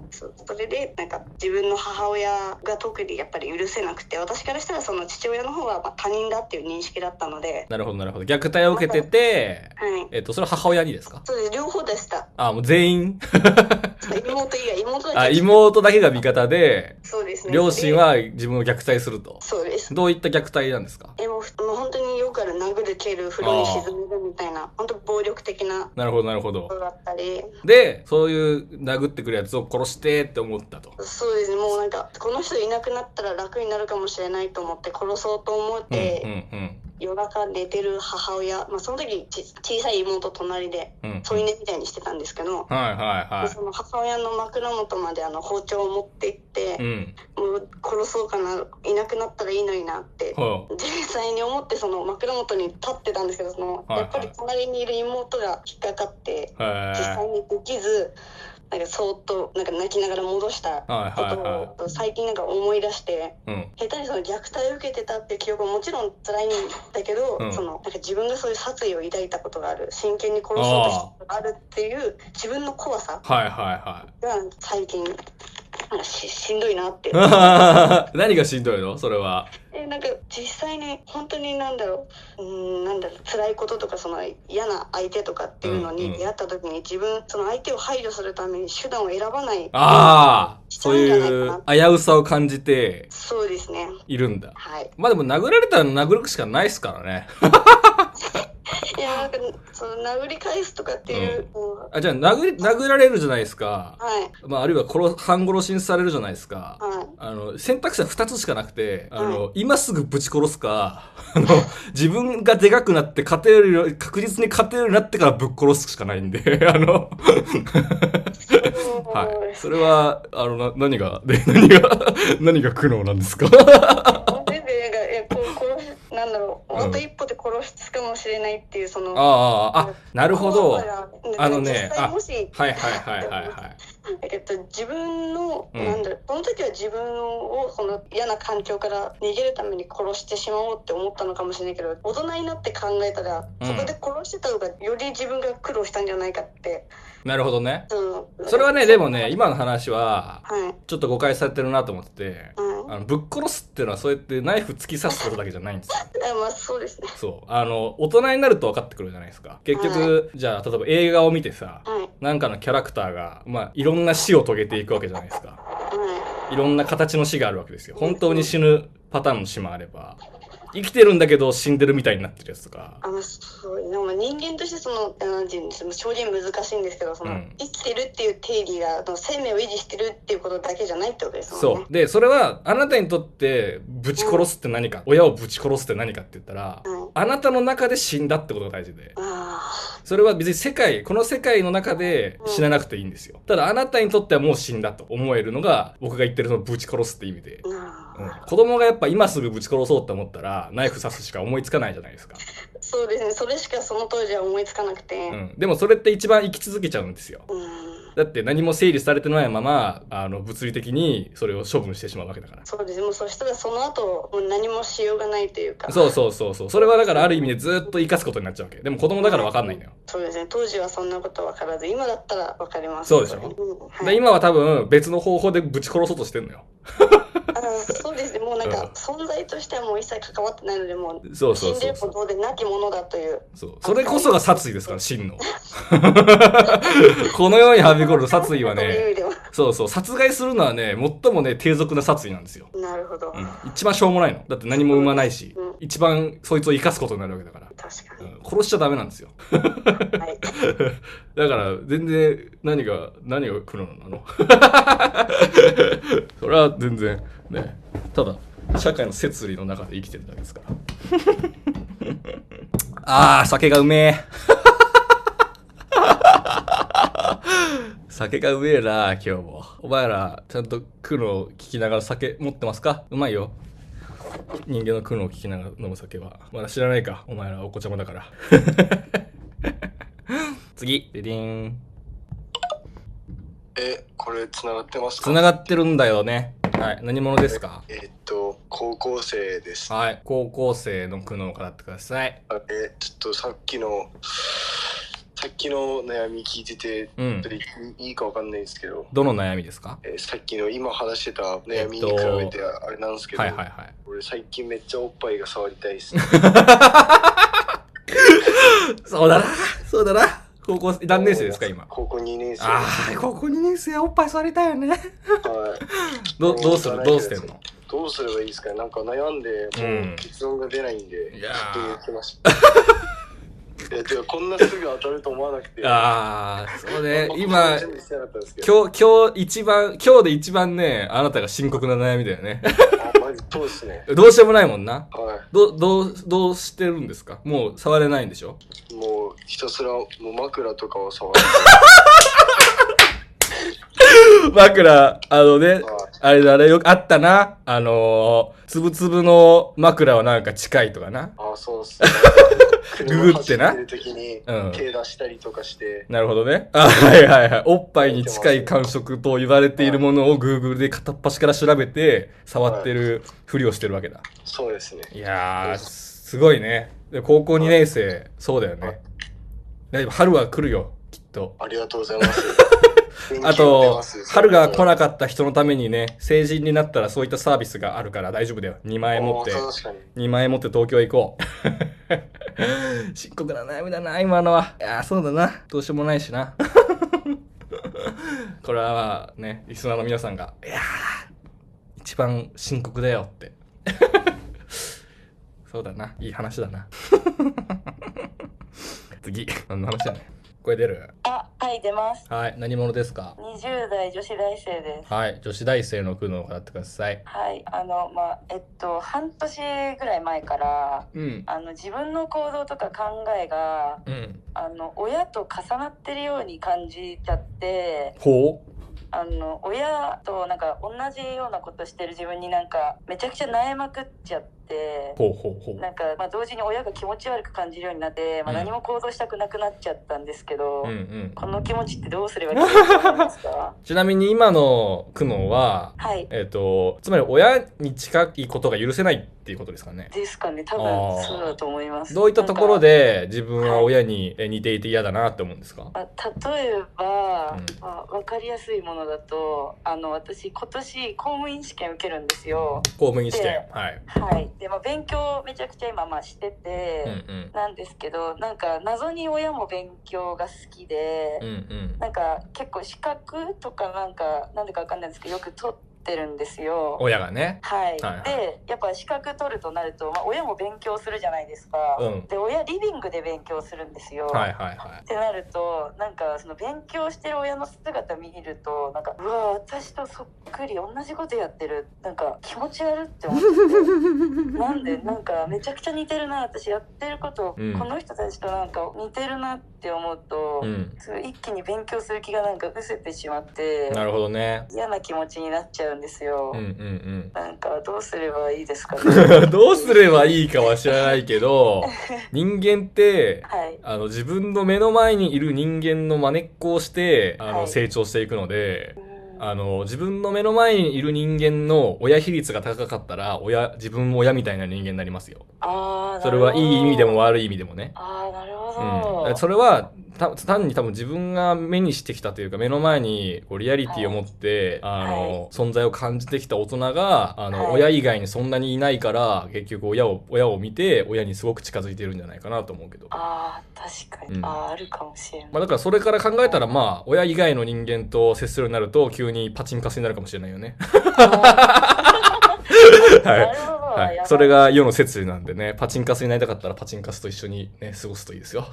そ, それでなんか自分の母親が特にやっぱり許せなくて、私からしたらその父親の方はまあ他人だっていう認識だったので。 なるほどなるほど。虐待を受けてて、はい、えっとそれは母親にですか？ そうです、両方でした。 あ、もう全員妹以外、妹だけ。 あ、妹だけが味方で、 そうですね。 両親は自分を虐待すると。 そうです。 どういった虐待なんですか？ え、もう、もう本当によくある殴る蹴る風呂に沈めるみたいな、本当暴力的な。 なるほどなるほど。 だったり。 で、そういう殴ってくるやつを殺してって思ったと。 そうですね。もうなんかこの人いなくなったら楽になるかもしれないと思って殺そうと思って。うんうんうん、夜中寝てる母親、まあ、その時ち小さい妹隣で添い寝みたいにしてたんですけど、うん、はいはいはい、その母親の枕元まであの包丁を持って行って、うん、もう殺そうかな、いなくなったらいいのになって実際に思ってその枕元に立ってたんですけど、その、はいはい、やっぱり隣にいる妹が引っかかって実際にできず、なんかそーっとなんか泣きながら戻したことを最近なんか思い出して、うん、下手にその虐待を受けてたっていう記憶ももちろん辛いんだけど、うん、そのなんか自分がそういう殺意を抱いたことがある、真剣に殺そうとしたことがあるっていう自分の怖さが最近なんか し, しんどいなって何がしんどいのそれは？ えなんか実際に本当になんだろう、うーんなんだろう辛いこととかその嫌な相手とかっていうのに出会った時に、自分その相手を排除するために手段を選ばない、 ああそういう危うさを感じて、 そうですね、 いるんだ。 はい。 まあでも殴られたら殴るしかないですからねいやなんかその殴り返すとかっていう、 うん、あじゃあ殴り殴られるじゃないですか、 はい、 まあ、あるいは殺半殺しにされるじゃないですか、 はい、 あの選択肢はふたつしかなくて、あの、はい、今すぐぶち殺すかあの自分がでかくなって勝てるよ確実に勝てるようになってからぶっ殺すしかないんであのはい、それはあのな何がで何が何が苦悩なんですかなんだろう、あと一歩で殺すかもしれないっていうその、 あああなるほど、あのね、 実際もしはいはいはいはいはいえっと自分の、うん、なんだろう、この時は自分をその嫌な環境から逃げるために殺してしまおうって思ったのかもしれないけど、大人になって考えたら、うん、そこで殺してた方がより自分が苦労したんじゃないかって。 なるほどね、 うん、 それはねでもね今の話はちょっと誤解されてるなと思ってて、はい、あのぶっ殺すっていうのはそうやってナイフ突き刺すことだけじゃないんですよまあそうですね。 そうあの大人になると分かってくるじゃないですか結局、はい、じゃあ例えば映画を見てさ、はい、なんかのキャラクターがまあいろんな死を遂げていくわけじゃないですか、はい、いろんな形の死があるわけですよ。本当に死ぬパターンの死もあれば生きてるんだけど死んでるみたいになってるやつとか、 あのそうでも人間としてそのなんていうんですか、表現難しいんですけど、その、うん、生きてるっていう定義が生命を維持してるっていうことだけじゃないってことですもんね。 そうでそれはあなたにとってぶち殺すって何か、うん、親をぶち殺すって何かって言ったら、うん、あなたの中で死んだってことが大事で、それは別に世界この世界の中で死ななくていいんですよ、うん、ただあなたにとってはもう死んだと思えるのが僕が言ってるそのぶち殺すって意味で、うんうん、子供がやっぱ今すぐぶち殺そうって思ったらナイフ刺すしか思いつかないじゃないですか。 そうですね、それしかその当時は思いつかなくて、 うん、でもそれって一番生き続けちゃうんですよ、 うん、 だって何も整理されてないままあの物理的にそれを処分してしまうわけだから。 そうです、もうそしたらその後もう何もしようがないというか。 そうそうそうそう、それはだからある意味でずっと生かすことになっちゃうわけ。でも子供だから分かんないんだよ、 うん、そうですね、当時はそんなこと分からず今だったら分かります。 そうでしょ、うんはい、で今は多分別の方法でぶち殺そうとしてんのよあそうですね、もうなんか存在としてはもう一切関わってないので、もうそうそうそうそう、 死んでることでなきものだという、 そうそれこそが殺意ですから真のこの世にはびこる殺意はねそうそう、殺害するのはね最もね低俗な殺意なんですよ。 なるほど、 うん、一番しょうもないのだって何も生まないし、うん、一番そいつを生かすことになるわけだから。 確かに、 うん、殺しちゃダメなんですよはいだから全然何が何が苦悩なのそれは全然ね、ただ社会の摂理の中で生きてるだけですからあー酒がうめえ酒がうめえな今日も。お前らちゃんと苦悩を聞きながら酒持ってますか？うまいよ、人間の苦悩を聞きながら飲む酒は。まだ知らないか、お前らお子ちゃまだから次デディーン。 え、これ繋がってますか？ 繋がってるんだよね。はい、何者ですか？ えー、っと高校生です。 はい、高校生の苦悩を語ってください。 えー、ちょっとさっきのさっきの悩み聞いてて、うん、いいかわかんないんですけど。 どの悩みですか？ えー、さっきの今話してた悩みに比べてあれなんですけど、えっと、はいはいはい、俺最近めっちゃおっぱいが触りたいっすね。 そうだな、そうだな。高校何年生ですか今？ 高校にねん生。 ああ、高校にねん生はおっぱい触りたいよね。はい。どどうするどうしてんの？ どうすればいいですかね。なんか悩んでもう結論が出ないんで、うん、いやー言ってました。いやてかこんなすぐ当たると思わなくて。 ああ、そうね。今今日今日一番今日で一番ね、あなたが深刻な悩みだよね。 あ、マジそうですね。 どうしようもないもんな。 はい。 どどうどうしてるんですか？もう触れないんでしょ？ もうひたすらもう枕とかを触る。 枕、あのね、あれだね、よくあったな。あのー、つぶつぶの枕はなんか近いとかな。 あ、そうっすね。 ググってな。 車走ってる時に手出したりとかして。 うん、なるほどね。あ、はいはいはい。おっぱいに近い感触と言われているものを Google で片っ端から調べて、触ってるふりをしてるわけだ。はい、 そうですね。 いやー、すごいね。で高校にねん生、はい、そうだよね。大丈夫、春は来るよ、きっと。 ありがとうございます。 あと、春が来なかった人のためにね、成人になったらそういったサービスがあるから大丈夫だよ。にまんえん持って、にまんえん持って東京行こう。深刻な悩みだな、今のは。いや、そうだな。どうしようもないしな。これはまあね、リスナーの皆さんが、いやー、一番深刻だよって。そうだな、いい話だな。次、何の話だね。声出る？ あ、はい、出ます。 はい、何者ですか？ にじゅう代女子大生です。 はい、女子大生の苦悩を語ってください。 はい、あの、まあ、えっと、半年ぐらい前から、うん、あの、自分の行動とか考えが、うん、あの、親と重なってるように感じちゃって、 ほう？ あの、親となんか同じようなことしてる自分になんか、めちゃくちゃ悩まくっちゃって、 ほうほうほう。 なんか、まあ、同時に親が気持ち悪く感じるようになって、まあ、何も行動したくなくなっちゃったんですけど、うんうん、この気持ちってどうすればいいと思いますか？ ちなみに今の苦悩は、 はい、 えっと、つまり親に近いことが許せないっていうことですかね？ ですかね、多分そうだと思います。 どういったところで自分は親に似ていて嫌だなって思うんですか？ はい、例えば、うんまあ、分かりやすいものだと、あの私今年公務員試験受けるんですよ。 公務員試験、はい。 はい。で、まあ、勉強めちゃくちゃ今まあしてて、うんうん、なんですけど、なんか謎に親も勉強が好きで、うんうん、なんか結構資格とかなんかなんでか分かんないんですけど、よく取っててるんですよ。 親がね。 はい。はいはい、で、やっぱ資格取るとなると、まあ、親も勉強するじゃないですか。うん、で、親リビングで勉強するんですよ。 はいはいはい。 ってなると、なんかその勉強してる親の姿見ると、なんかうわ私とそっくり同じことやってる、なんか気持ち悪って思ってて、なんでなんかめちゃくちゃ似てるな、私やってること、うん、この人たちとなんか似てるなって思うと、うん、一気に勉強する気がなんか失せてしまって。 なるほどね。 嫌な気持ちになっちゃう。んですよ。うんうんうん。なんかどうすればいいですかね。 どうすればいいかは知らないけど、人間って、はい、あの自分の目の前にいる人間の真似っこをしてあの、はい、成長していくので、あの自分の目の前にいる人間の親比率が高かったら親自分も親みたいな人間になりますよ。 あ、 それはいい意味でも悪い意味でもね。 あ、なるほど。 うん、それは単に多分自分が目にしてきたというか目の前にこうリアリティを持って、はい、あの、はい、存在を感じてきた大人があの、はい、親以外にそんなにいないから結局親を親を見て親にすごく近づいてるんじゃないかなと思うけど。 ああ、確かに、うん、ああ、あるかもしれない。 まあだからそれから考えたらまあ親以外の人間と接するようになると急にパチンカスになるかもしれないよね。はい、はい、それが世の摂理なんでね、パチンカスになりたかったらパチンカスと一緒にね過ごすといいですよ。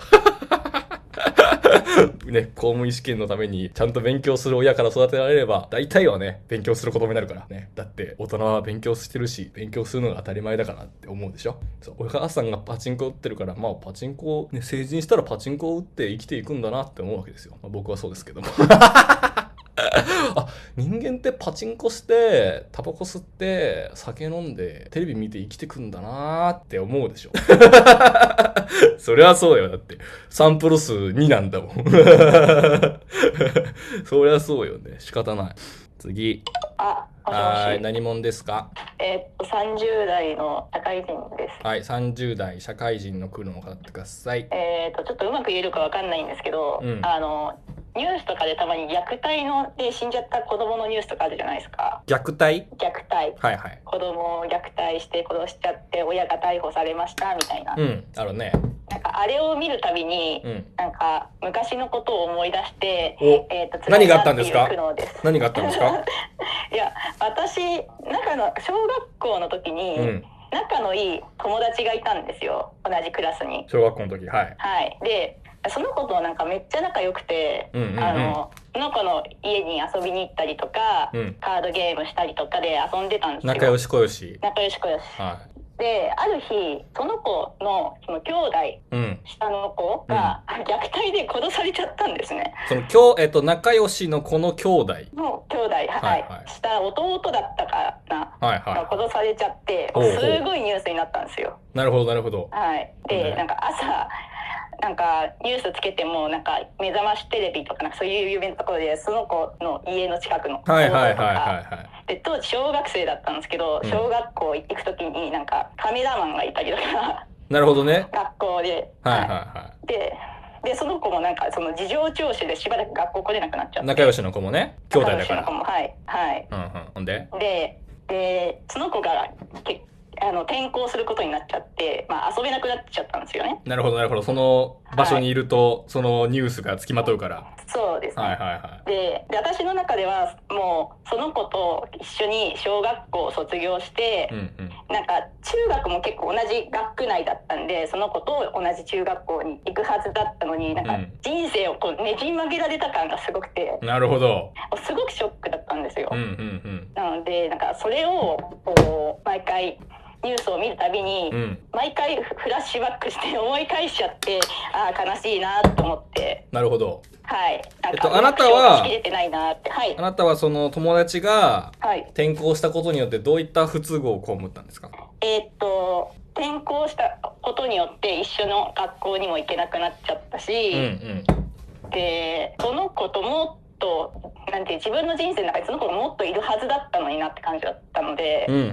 ね、公務員試験のためにちゃんと勉強する親から育てられれば大体はね勉強する子供になるからね。だって大人は勉強してるし勉強するのが当たり前だからって思うでしょ。そう、お母さんがパチンコ打ってるから、まあパチンコ、ね、成人したらパチンコを打って生きていくんだなって思うわけですよ。まあ、僕はそうですけども。あ、人間ってパチンコしてタバコ吸って酒飲んでテレビ見て生きてくんだなーって思うでしょ。そりゃそうよ。だってさんプラスになんだもん。そりゃそうよね。仕方ない。次。 あ、 はい、何者ですか？ ええー、っとさんじゅう代の社会人です。 はい、さんじゅう代社会人の苦悩を語ってください。 えー、っとちょっとうまく言えるかわかんないんですけど、うん、あのニュースとかでたまに虐待ので死んじゃった子供のニュースとかあるじゃないですか。 虐待？ 虐待。 はいはい。 子供を虐待して殺しちゃって親が逮捕されましたみたいな。 うん、あるね。 なんかあれを見るたびに、うん、なんか昔のことを思い出して、 えー、と何があったんですか？何があったんですか？ いや、私中の小学校の時に、うん、仲のいい友達がいたんですよ。同じクラスに。 小学校の時、はい。 はい。で、その子となんかめっちゃ仲良くて、うんうんうん、あのその子の家に遊びに行ったりとか、うん、カードゲームしたりとかで遊んでたんですよ。 仲良しこよし。 仲良しこよし。はい。で、ある日その子のその兄弟、うん、下の子が、うん、虐待で殺されちゃったんですね。 その今日、えっと、仲良しの子の兄弟の兄弟、はい、はいはい、下弟だったかな、はいはい、殺されちゃって、ほうほう、すごいニュースになったんですよ。 なるほどなるほど。 はい。で、なんか朝なんかニュースつけてもなんか目覚ましテレビとかなんかそういう有名なところでその子の家の近くのはいはいはいはいはいで当時小学生だったんですけど、小学校行く時になんかカメラマンがいたりとかなるほどね。 学校ではいはいはい、ででその子もなんかその事情聴取でしばらく学校来れなくなっちゃって、 仲良しの子もね、兄弟だから、 仲良しの子もはいはい、うんうん、 ほんでででその子が結あの転校することになっちゃって、まあ、遊べなくなっちゃったんですよね。 なるほどなるほど。その場所にいると、はい、そのニュースがつきまとうから。 そうですね。 はいはいはい。 で、で私の中ではもうその子と一緒に小学校を卒業して、うんうん、なんか中学も結構同じ学区内だったんで、その子と同じ中学校に行くはずだったのに、なんか人生をこうねじ曲げられた感がすごくて、 なるほど。 すごくショックだったんですよ。 うんうんうん、 なのでなんかそれをこう毎回ニュースを見るたびに、うん、毎回フラッシュバックして思い返しちゃって、ああ悲しいなと思って。 なるほど。 はい。なんか、 えっと、あなたはしきれてないなって、はい、 あなたはその友達が転校したことによってどういった不都合を被ったんですか？ えー、っと転校したことによって一緒の学校にも行けなくなっちゃったし、うんうん、でその子ともっとなんて自分の人生の中にその子がもっといるはずだったのになって感じだったので、うんうんうん、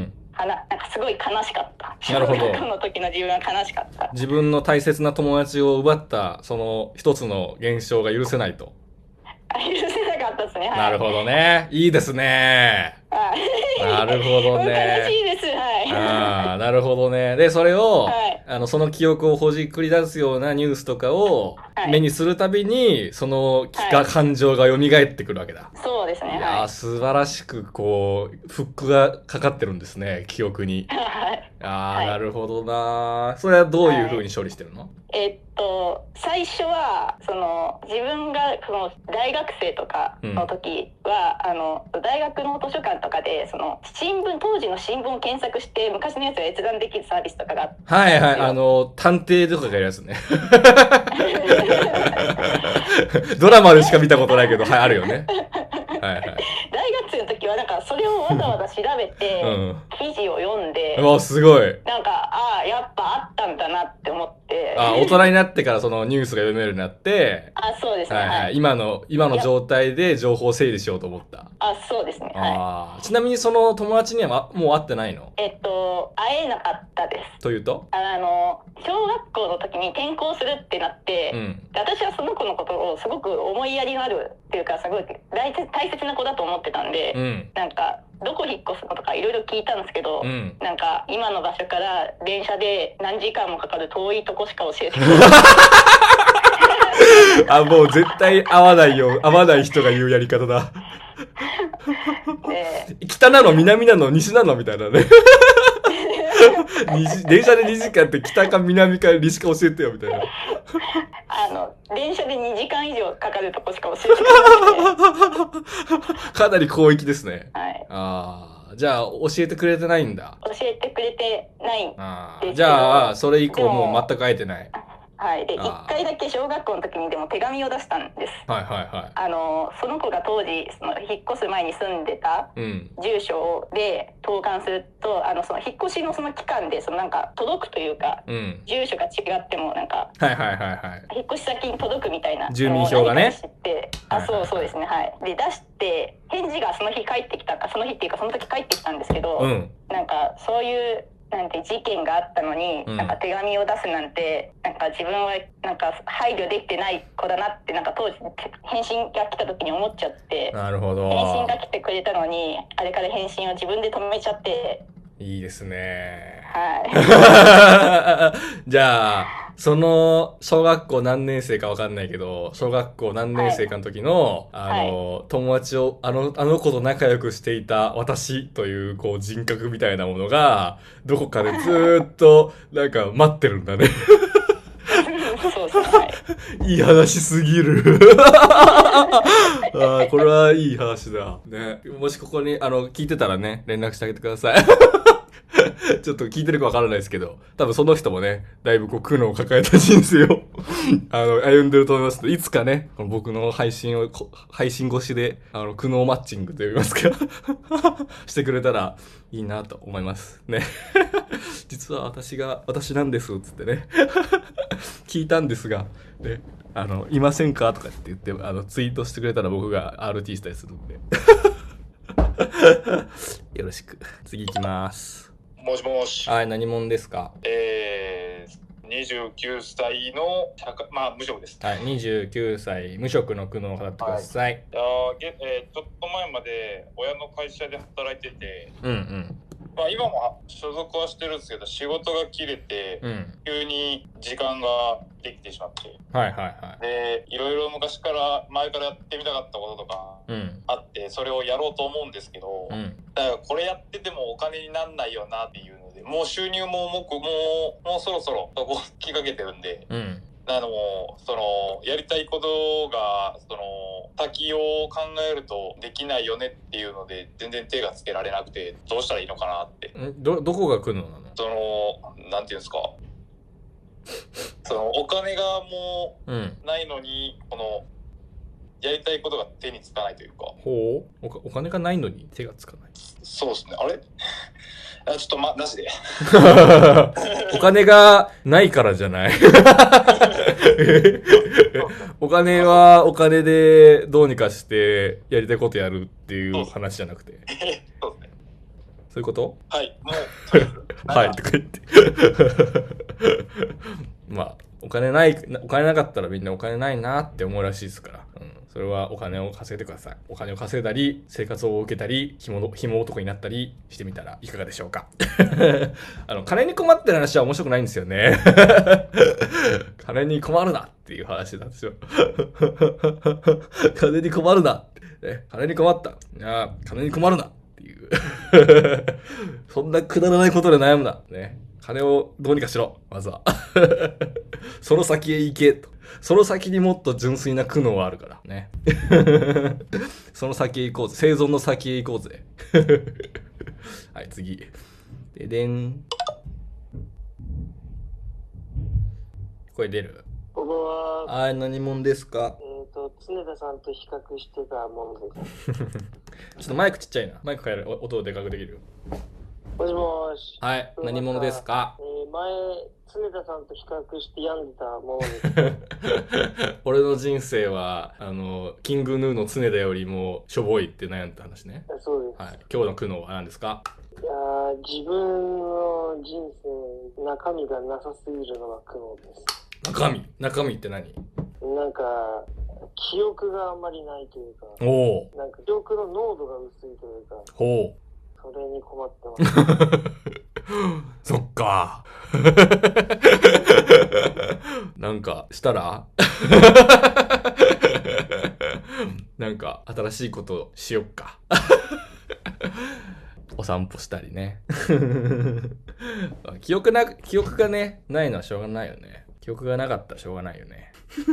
なんかすごい悲しかった。 なるほど。 小学校の時の自分は悲しかった。 自分の大切な友達を奪ったその一つの現象が許せないと。 許せなかったですね。はい、 なるほどね。いいですね。なるほどね。 悲しいです。はい。 ああ、なるほどね。で、それを、はい、あの、その記憶をほじくり出すようなニュースとかを目にするたびに、その、はい、感情が蘇ってくるわけだ。 そうですね。 いや、はい、素晴らしく、こう、フックがかかってるんですね、記憶に。はい。ああ、はい、なるほどな。それはどういう風に処理してるの？はい、 えー、っと、最初は、その、自分が、その、大学生とかの時は、うん、あの、大学の図書館とかで、その、新聞、当時の新聞を検索して、昔のやつが閲覧できるサービスとかがあって。 はいはい、あの、探偵とかがやるやつね。ドラマでしか見たことないけど、はい、あるよね。はいはい。 大学生の時はなんかそれをわざわざ調べて、うん、記事を読んで、 うわすごい。 なんかああやっぱあったんだなって思って。 あ、大人になってからそのニュースが読めるようになって、 あ、そうですね。 はいはい。今の今の状態で情報を整理しようと思った。 あ、そうですね。 あ、はい。ちなみにその友達にはもう会ってないの？ えっと会えなかったです。 というと？ あの小学校の時に転校するってなって、うん、私はその子のことをすごく思いやりのあるっていうかすごい大切大切な子だと思ってたんで、うん、なんかどこ引っ越すのとかいろいろ聞いたんですけど、うん、なんか今の場所から電車で何時間もかかる遠いとこしか教えてくれない。 あ、もう絶対合わないよ、合わない人が言うやり方だ。ね、北なの南なの西なのみたいなね。電車でにじかんって北か南か西か教えてよみたいな。 あの電車でにじかん以上かかるとこしか教えてくれない。 かなり広域ですね。 はい。 ああ、じゃあ教えてくれてないんだ。 教えてくれてないんですけど。 あ、じゃあそれ以降もう全く会えてない。 ははい、でいっかいだけ小学校の時にでも手紙を出したんです。 はいはいはい。 あのその子が当時その引っ越す前に住んでた住所で投函すると、あのその引っ越しのその期間でそのなんか届くというか、うん、住所が違ってもなんか、 はいはいはいはい、 引っ越し先に届くみたいな住民票がね。 あ、そうそうですね、はい。で出して返事がその日返ってきたか、その日っていうかその時返ってきたんですけど、うん、なんかそういうなんて事件があったのに、うん、なんか手紙を出すなんてなんか自分はなんか配慮できてない子だなってなんか当時返信が来た時に思っちゃって。 なるほど。 返信が来てくれたのにあれから返信を自分で止めちゃって。 いいですね。 はい。 じゃあその小学校何年生か分かんないけど、小学校何年生かの時の、はい、あの、はい、友達をあのあの子と仲良くしていた私というこう人格みたいなものがどこかでずーっとなんか待ってるんだね。 そうそう、はい、 いい話すぎる。あ、これはいい話だね。もしここにあの聞いてたらね、連絡してあげてください。ちょっと聞いてるかわからないですけど、多分その人もね、だいぶこう苦悩を抱えた人生をあの歩んでると思います。いつかね、この僕の配信を配信越しであの苦悩マッチングといいますかしてくれたらいいなと思いますね。実は私が私なんですっつってね聞いたんですが、ね、あのいませんかとかって言ってあのツイートしてくれたら僕が アールティー したりするんでよろしく。次行きます。 もしもし。 はい、何者ですか？ えー、にじゅうきゅうさいの、まあ、無職です。 はい、にじゅうきゅうさい、無職の苦悩を語ってください。はい、 あえー、ちょっと前まで親の会社で働いてて、 うんうん。 まあ、今も所属はしてるんですけど、仕事が切れて、うん、急に時間ができてしまって、 はいはいはい。 で、いろいろ昔から、前からやってみたかったこととかあって、うん、それをやろうと思うんですけど、うん、だからこれやっててもお金になんないよなっていうので、もう収入ももう、もう、もうそろそろそこきかけてるんで、うん、あのそのやりたいことがその先を考えるとできないよねっていうので全然手がつけられなくて、どうしたらいいのかなって。 どどこが来るのなの？ そのなんていうんですか、そのお金がもうないのに、うん、このやりたいことが手につかないというか。 ほう、お, お金がないのに手がつかない。 そうですね。あれあちょっとまなしでお金がないからじゃないお金はお金でどうにかしてやりたいことやるっていう話じゃなくてそうですね。 そういうこと？ はいもうはいとか言ってまあお金ないお金なかったらみんなお金ないなって思うらしいですから、うん、それはお金を稼いでください。お金を稼いだり生活を受けたり紐紐男になったりしてみたらいかがでしょうかあの金に困ってる話は面白くないんですよね金に困るなっていう話なんですよ金に困るなって、ね、金に困った、いや金に困るなっていうそんなくだらないことで悩むなね。金をどうにかしろ、まずはその先へ行けと。その先にもっと純粋な苦悩はあるからねその先へ行こうぜ、生存の先へ行こうぜはい次ででん、声出る？ こんばんは。 はい、何者ですか？ えっと常田さんと比較してたものですちょっとマイクちっちゃいな。マイク変える、音をでかくできる。 もしもし。 はい、何者ですか？ えー、前常田さんと比較して病んでたものです俺の人生はあのキングヌーの常田よりもしょぼいって悩んだ話ね。 そうです、 はい、今日の苦悩は何ですか？ いや自分の人生中身がなさすぎるのが苦悩です。 中身中身って何？ なんか記憶があんまりないというか、 おなんか記憶の濃度が薄いというか、 ほう、 それに困ってますそっかなんかしたらなんか新しいことしよっかお散歩したりね記憶な記憶がねないのはしょうがないよね。記憶がなかったらしょうがないよね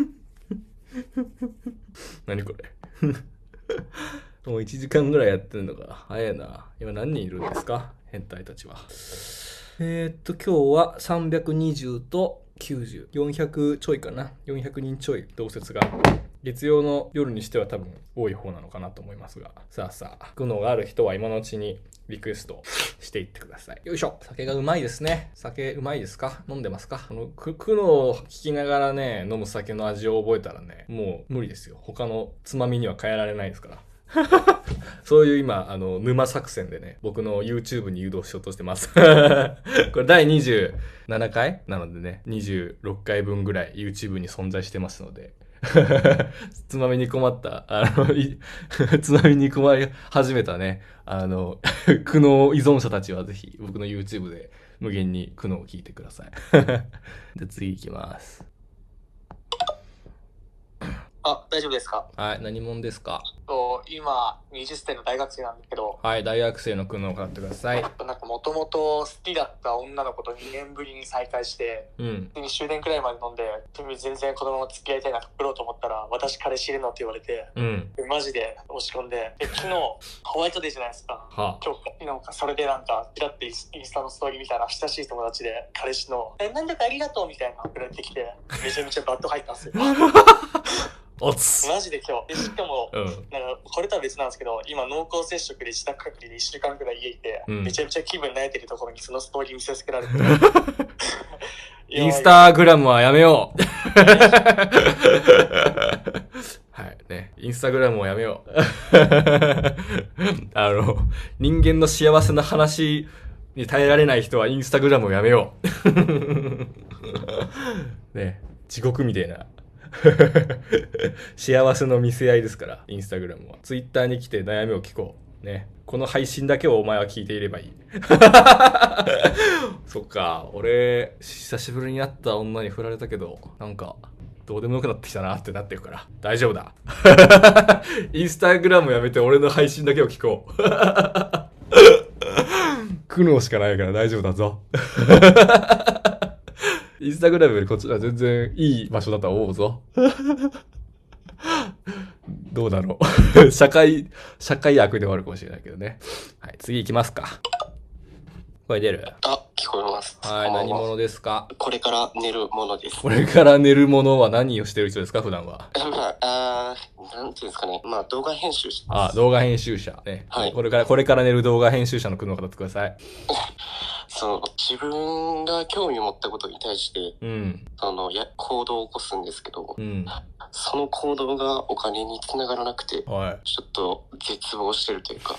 何これもういちじかんぐらいやってんのか。早いな。今何人いるんですか、変態たちは。えー、っと今日はさんびゃくにじゅうときゅうじゅう、よんひゃくちょいかな。よんひゃくにんちょい同説が月曜の夜にしては多分多い方なのかなと思いますが、さあさあ、苦悩がある人は今のうちにリクエストしていってください。よいしょ。酒がうまいですね。酒うまいですか？飲んでますか？あの苦悩を聞きながらね、飲む酒の味を覚えたらね、もう無理ですよ。他のつまみには変えられないですから。そういう今、あの、沼作戦でね、僕の YouTube に誘導しようとしてます。これだいにじゅうななかいなのでね、にじゅうろっかいぶんぐらい YouTube に存在してますので、つまみに困った、あの、つまみに困り始めたね、あの、苦悩依存者たちはぜひ僕の YouTube で無限に苦悩を聞いてください。で、次行きます。 あ、大丈夫ですか？ はい、何者ですか？ と今はたちの大学生なんだけど、 はい、大学生の苦悩を買ってください。 なんかもともと好きだった女の子とにねんぶりに再会して、うん、終電くらいまで飲んで、君全然このまま付き合いたいなと振ろうと思ったら、私彼氏いるのって言われて、うん、マジで押し込んで、で昨日ホワイトデーじゃないですか。はあ、今日なんかそれでなんかちらってインスタのストーリー見たら親しい友達で彼氏のえなんだかありがとうみたいな送られてきて、めちゃめちゃバッド入ったんですよ。 おつマジで今日でしかも、うん、なんかこれとは別なんですけど、今濃厚接触で自宅隔離でいっしゅうかんくらい家いて、うん、めちゃめちゃ気分慣れてるところにそのストーリー見せつけられてインスタグラムはやめようはいね、インスタグラムをやめようあの人間の幸せな話に耐えられない人はインスタグラムをやめようね、地獄みたいな幸せの見せ合いですから、インスタグラムは。ツイッターに来て悩みを聞こう。ね。この配信だけをお前は聞いていればいい。そっか、俺、久しぶりに会った女に振られたけど、なんか、どうでもよくなってきたなってなってるから、大丈夫だ。インスタグラムやめて俺の配信だけを聞こう。苦悩しかないから大丈夫だぞ。インスタグラムよりこっちは全然いい場所だと思うぞ。どうだろう。社会、社会悪ではあるかもしれないけどね。はい、次行きますか。声出る？ あ、聞こえます。 はい、何者ですか？ これから寝るものです。 これから寝るものは何をしてる人ですか、普段は？ まあ、あなんていうんですかね。まあ、動画編集者。 あ、動画編集者。ね。はい。これから、これから寝る動画編集者の苦悩を語ってください。 その自分が興味を持ったことに対して、うん、そのや行動を起こすんですけど、うん、その行動がお金につながらなくて、はい、ちょっと絶望してるというか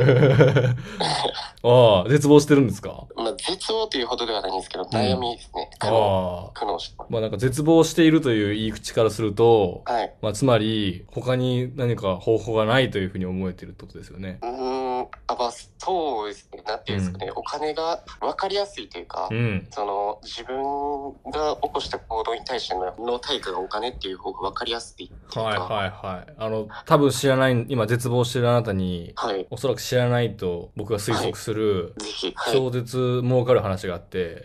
ああ、絶望してるんですか？ まあ、絶望というほどではないんですけど、うん、悩みですね。苦悩、苦悩してます。 まあなんか絶望しているという言い口からすると、はい、まあつまり他に何か方法がないというふうに思えてるってことですよね。 うーん、あ、まあそうですね。なんていうんですかね、うん、お金が分かりやすいというか、うん、その自分が起こした行動に対してのの対価がお金っていう方が分かりやすいっていうか。 はいはいはい。あの多分知らない、今絶望してるあなたに、はい、おそらく知らないと僕が推測する、はい、超絶儲かる話があって、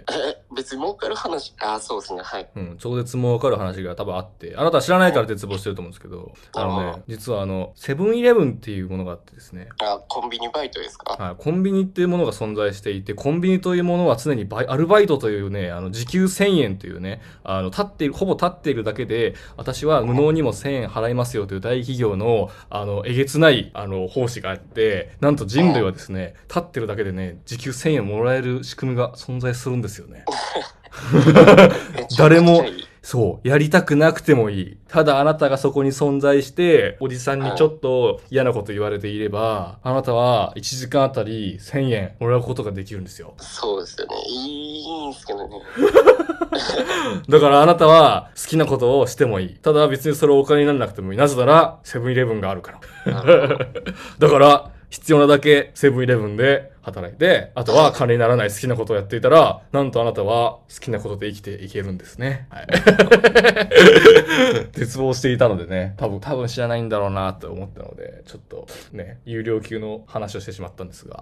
はい、え別に儲かる話、あ、そうですね、はい、 うん、超絶儲かる話が多分あって、あなたは知らないから絶望してると思うんですけど、あのね、実はあのセブンイレブンっていうものがあってですね。 あ、コンビニバイトですか？ はい、コンビニっていうものが存在していて、コンビニというものは常にバイアルバイトというね、あの時給せんえんというね、あの立っている、ほぼ立っているだけで私は無能にもせんえん払いますよという大企業のあのえげつないあの奉仕があって、なんと人類はですね、立ってるだけでね、時給せんえんもらえる仕組みが存在するんですよね。誰もそうやりたくなくてもいい。ただあなたがそこに存在しておじさんにちょっと嫌なこと言われていれば、あなたはいちじかんあたりせんえんもらうことができるんですよ。 そうですよね。いいんですけどね。 だからあなたは好きなことをしてもいい。ただ別にそれお金にならなくてもいい。なぜならセブンイレブンがあるから。だから必要なだけセブンイレブンで働いて、あとは金にならない好きなことをやっていたら、なんとあなたは好きなことで生きていけるんですね。はい、絶望していたのでね、多分多分知らないんだろうなと思ったので、ちょっとね、有料級の話をしてしまったんですが。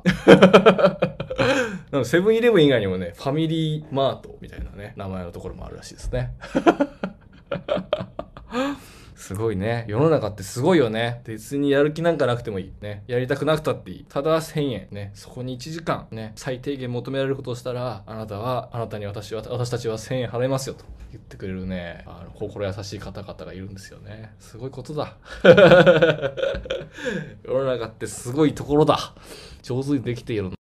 セブンイレブン以外にもね、ファミリーマートみたいなね、名前のところもあるらしいですね。 すごいね。世の中ってすごいよね。別にやる気なんかなくてもいい。ね。やりたくなくたっていい。ただせんえん。ね。そこにいちじかん。ね。最低限求められることをしたら、あなたは、あなたに私は、私たちはせんえん払いますよと言ってくれるね。あの、心優しい方々がいるんですよね。すごいことだ。世の中ってすごいところだ。上手にできている。